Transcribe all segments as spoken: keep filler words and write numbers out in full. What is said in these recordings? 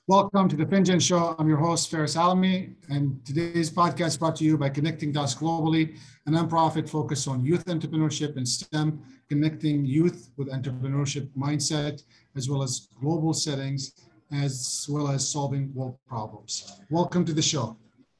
Welcome to the FinGen Show. I'm your host, Faris Alami, and today's podcast is brought to you by Connecting Dots Globally, a nonprofit focused on youth entrepreneurship and STEM, connecting youth with entrepreneurship mindset, as well as global settings, as well as solving world problems. Welcome to the show.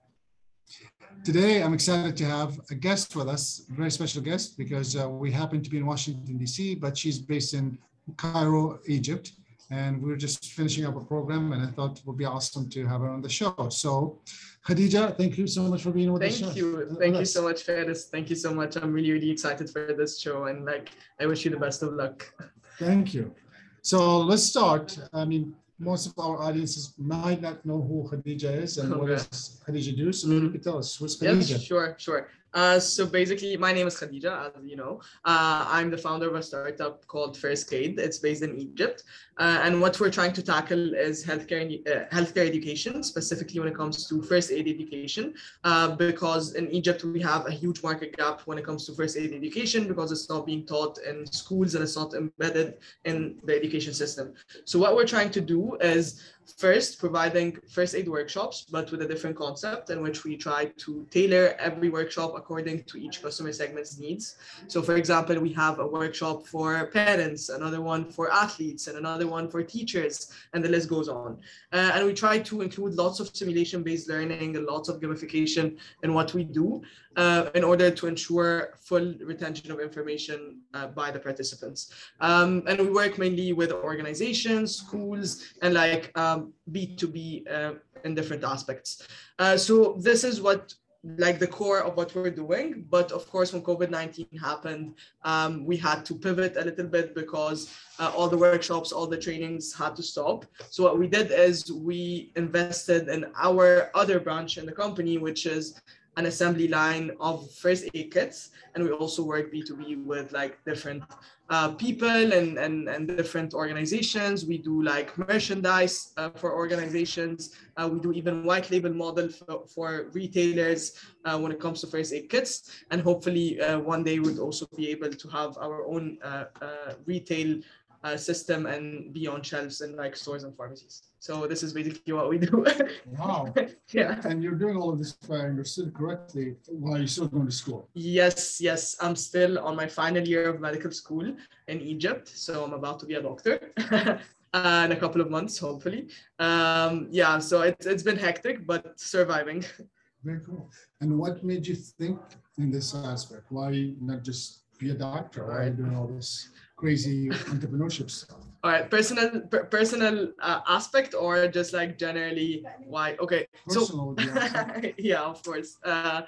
Today, I'm excited to have a guest with us, a very special guest, because uh, we happen to be in Washington, D C, but she's based in Cairo, Egypt. And we we're just finishing up a program, and I thought it would be awesome to have her on the show. So, Khadija, thank you so much for being with us. Thank you. Thank you so much, Faris. Thank you so much. I'm really, really excited for this show, and like, I wish you the best of luck. Thank you. So let's start. I mean, most of our audiences might not know who Khadija is and okay. what does Khadija do. So maybe you could tell us, who's Khadija? Yes, sure, sure. Uh, so basically, my name is Khadija, as you know. Uh, I'm the founder of a startup called First Aid. It's based in Egypt. Uh, and what we're trying to tackle is healthcare, uh, healthcare education, specifically when it comes to first aid education, uh, because in Egypt, we have a huge market gap when it comes to first aid education because it's not being taught in schools and it's not embedded in the education system. So what we're trying to do is first providing first aid workshops, but with a different concept in which we try to tailor every workshop according to each customer segment's needs. So for example, we have a workshop for parents, another one for athletes, and another one for teachers, and the list goes on. Uh, and we try to include lots of simulation-based learning and lots of gamification in what we do uh, in order to ensure full retention of information uh, by the participants. Um, and we work mainly with organizations, schools, and like um, B two B uh, in different aspects. Uh, so this is what like the core of what we're doing. But of course, when COVID nineteen happened, um, we had to pivot a little bit because uh, all the workshops, all the trainings had to stop. So what we did is we invested in our other branch in the company, which is an assembly line of first aid kits. And we also work B two B with like different uh, people and, and, and different organizations. We do like merchandise uh, for organizations. Uh, we do even white label model for, for retailers uh, when it comes to first aid kits. And hopefully uh, one day we'd also be able to have our own uh, uh, retail uh, system and be on shelves in like stores and pharmacies. So this is basically what we do. Wow. Yeah. And you're doing all of this, if I understood correctly, while you're still going to school. Yes, yes. I'm still on my final year of medical school in Egypt. So I'm about to be a doctor uh, in a couple of months, hopefully. Um, yeah, so it's, it's been hectic, but surviving. Very cool. And what made you think in this aspect? Why not just be a doctor? Why are you doing all this crazy entrepreneurship stuff? All right, personal per, personal uh, aspect or just like generally why? Okay, personal, so yeah. yeah, of course. Uh,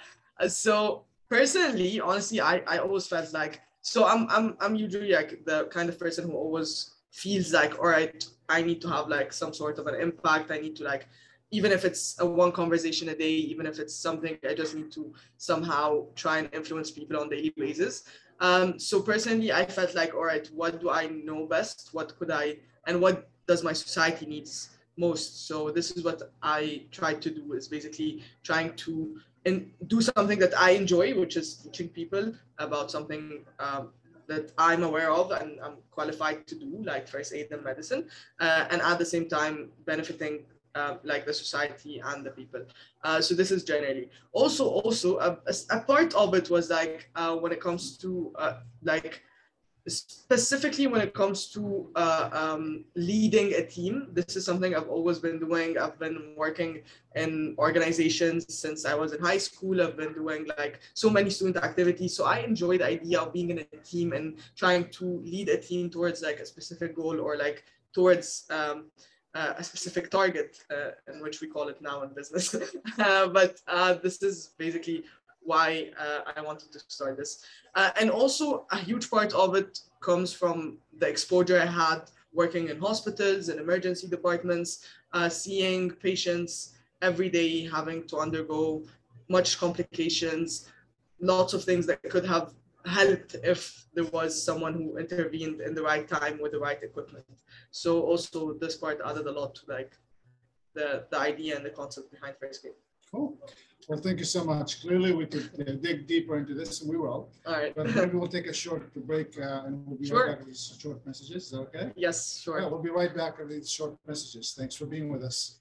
so personally, honestly, I, I always felt like so I'm I'm I'm usually like the kind of person who always feels like, all right, I need to have like some sort of an impact. I need to like, even if it's a one conversation a day, even if it's something I just need to somehow try and influence people on a daily basis. Um, so personally, I felt like, all right, what do I know best? What could I, and what does my society needs most? So this is what I tried to do, is basically trying to and do something that I enjoy, which is teaching people about something um, that I'm aware of and I'm qualified to do, like first aid and medicine, uh, and at the same time benefiting Uh, like the society and the people. Uh, so this is generally. Also, also a, a part of it was like uh, when it comes to uh, like specifically when it comes to uh, um, leading a team. This is something I've always been doing. I've been working in organizations since I was in high school. I've been doing like so many student activities. So I enjoy the idea of being in a team and trying to lead a team towards like a specific goal or like towards um, Uh, a specific target, uh, in which we call it now in business. uh, but uh, this is basically why uh, I wanted to start this. Uh, and also a huge part of it comes from the exposure I had working in hospitals and emergency departments, uh, seeing patients every day having to undergo much complications, lots of things that could have helped if there was someone who intervened in the right time with the right equipment. So also this part added a lot to like the, the idea and the concept behind First Aid. Cool. Well, thank you so much. Clearly, we could uh, dig deeper into this, and we will. All right. But maybe we'll take a short break, uh, and we'll be Sure. right back with these short messages. Is that okay? Yes, sure. Yeah, we'll be right back with these short messages. Thanks for being with us.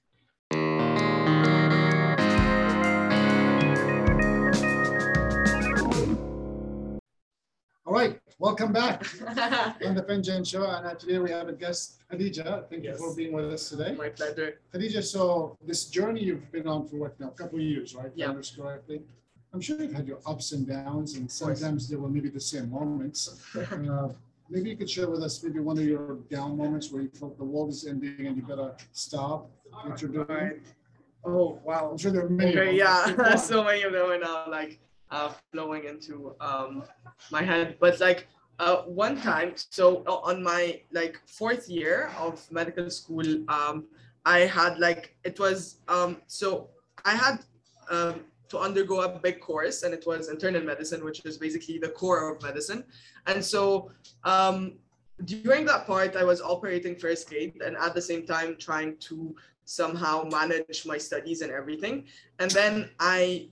All right, welcome back on the FinGen Show. And uh, today we have a guest, Khadija. Thank Yes. you for being with us today. My pleasure. Khadija, so this journey you've been on for what now? A couple of years, right? If I Yeah. understand correctly. I'm sure you've had your ups and downs, and sometimes they were maybe the same moments. Uh, maybe you could share with us maybe one of your down moments where you felt the world is ending and you gotta stop what you're doing. Alright. Oh, wow. I'm sure there are many. of Okay, them. yeah, Pick one. so many of them are now like uh, flowing into um, my head. But like uh, one time, so uh, on my like fourth year of medical school, um, I had like, it was, um, so I had um, to undergo a big course, and it was internal medicine, which is basically the core of medicine. And so um, during that part, I was operating first aid and at the same time trying to somehow manage my studies and everything. And then I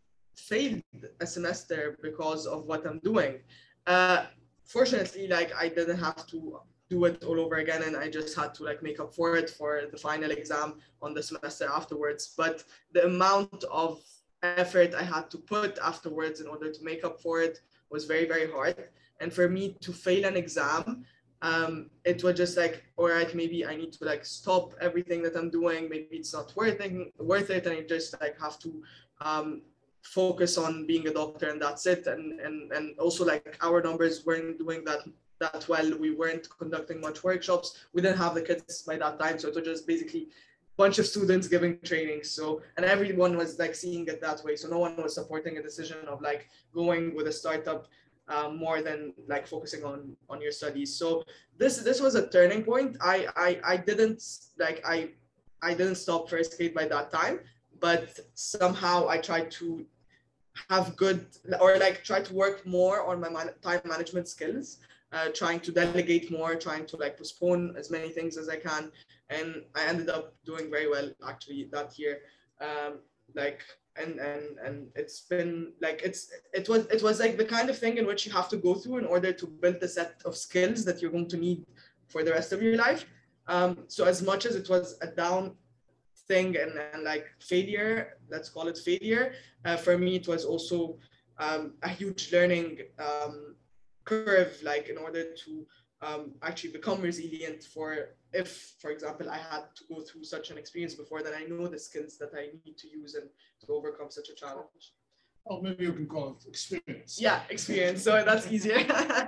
failed a semester because of what I'm doing. Uh, fortunately, like I didn't have to do it all over again, and I just had to like make up for it for the final exam on the semester afterwards. But the amount of effort I had to put afterwards in order to make up for it was very, very hard. And for me to fail an exam, um, it was just like, all right, maybe I need to like stop everything that I'm doing. Maybe it's not worth it, worth it, and I just like have to um, focus on being a doctor, and that's it. And and and also like our numbers weren't doing that that well. We weren't conducting much workshops. We didn't have the kids by that time, so it was just basically bunch of students giving training. So, and everyone was like seeing it that way. So no one was supporting a decision of like going with a startup um, more than like focusing on, on your studies. So this, this was a turning point. I, I, I didn't like, I, I didn't stop first aid by that time, but somehow I tried to have good, or like try to work more on my man, time management skills. Uh, trying to delegate more, trying to like postpone as many things as I can. And I ended up doing very well actually that year. Um, like, and, and, and it's been like, it's, it was, it was like the kind of thing in which you have to go through in order to build the set of skills that you're going to need for the rest of your life. Um, so as much as it was a down thing and, and like failure, let's call it failure, uh, for me, it was also um, a huge learning um, curve, like in order to um, actually become resilient for if, for example, I had to go through such an experience before, then I know the skills that I need to use and to overcome such a challenge. Oh, maybe you can call it experience. Yeah, experience. So that's easier.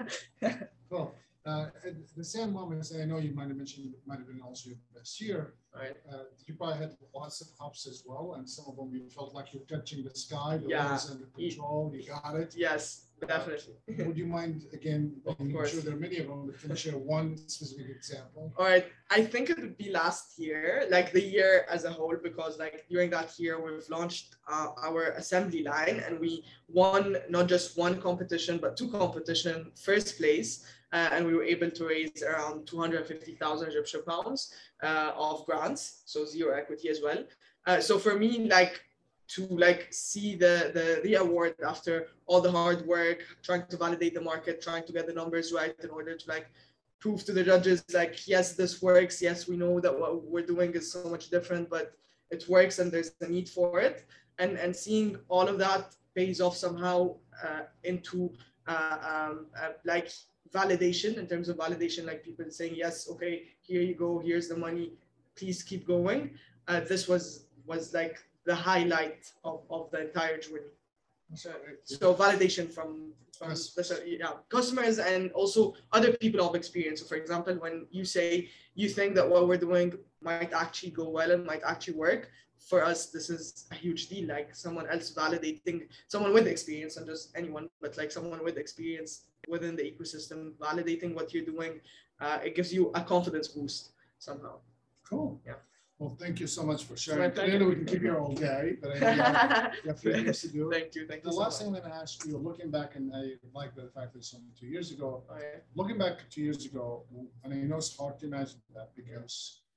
Cool. Uh, at the same moments, I know you might have mentioned it might have been also your best year. Right. Uh, you probably had lots of ups as well, and some of them you felt like you're touching the sky. The Yeah. was under control. You got it. Yes, definitely. Would you mind again? Of I'm course. sure there are many of them, but can you share one specific example? All right, I think it would be last year, like the year as a whole, because like during that year we've launched uh, our assembly line, and we won not just one competition but two competition first place, uh, and we were able to raise around two hundred fifty thousand Egyptian pounds uh, of grants, so zero equity as well. Uh, so for me, like to like see the, the the award after all the hard work, trying to validate the market, trying to get the numbers right in order to like prove to the judges like, yes, this works. Yes, we know that what we're doing is so much different, but it works and there's a need for it. And and seeing all of that pays off somehow uh, into uh, um, uh, like validation, in terms of validation, like people saying, yes, okay, here you go, here's the money, please keep going. Uh, this was was like the highlight of, of the entire journey. So, so validation from, from especially, yeah, customers and also other people of experience. So for example, when you say you think that what we're doing might actually go well and might actually work, for us, this is a huge deal. Like someone else validating, someone with experience, and just anyone, but like someone with experience within the ecosystem, validating what you're doing, uh, it gives you a confidence boost somehow. Cool. Yeah. Well, thank you so much for sharing. My pleasure. Clearly, we can keep you all day, but I know you have, you have few things to do. Thank you. Thank The you so last much. thing I'm going to ask you, looking back, and I like the fact that it's only two years ago. Oh, yeah. Looking back two years ago, and I know it's hard to imagine that because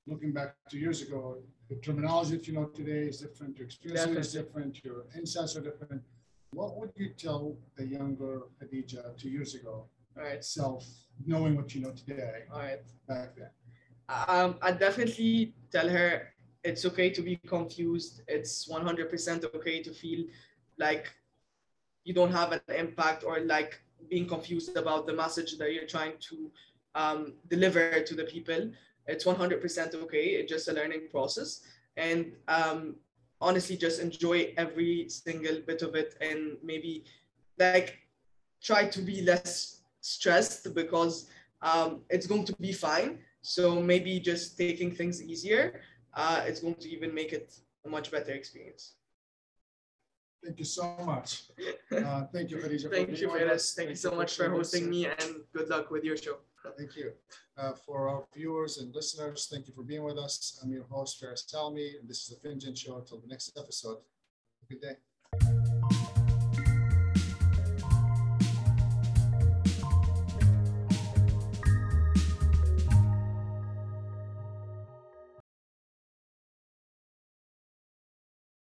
looking back two years ago, the terminology that you know today is different, your experience is Definitely. different, your insights are different. What would you tell the younger Khadija two years ago, All right. self, knowing what you know today, All right. back then? Um, I definitely tell her it's okay to be confused. It's one hundred percent okay to feel like you don't have an impact, or like being confused about the message that you're trying to um, deliver to the people. It's one hundred percent okay. It's just a learning process. And um, honestly, just enjoy every single bit of it, and maybe like try to be less stressed, because um, it's going to be fine. So maybe just taking things easier, uh, it's going to even make it a much better experience. Thank you so much. Uh, thank you, Khadija. Thank you, Faris. Thank you so much for hosting me, and good luck with your show. Thank you. Uh, for our viewers and listeners, thank you for being with us. I'm your host, Faris Salmi, and this is the FinGen Show. Until the next episode, have a good day.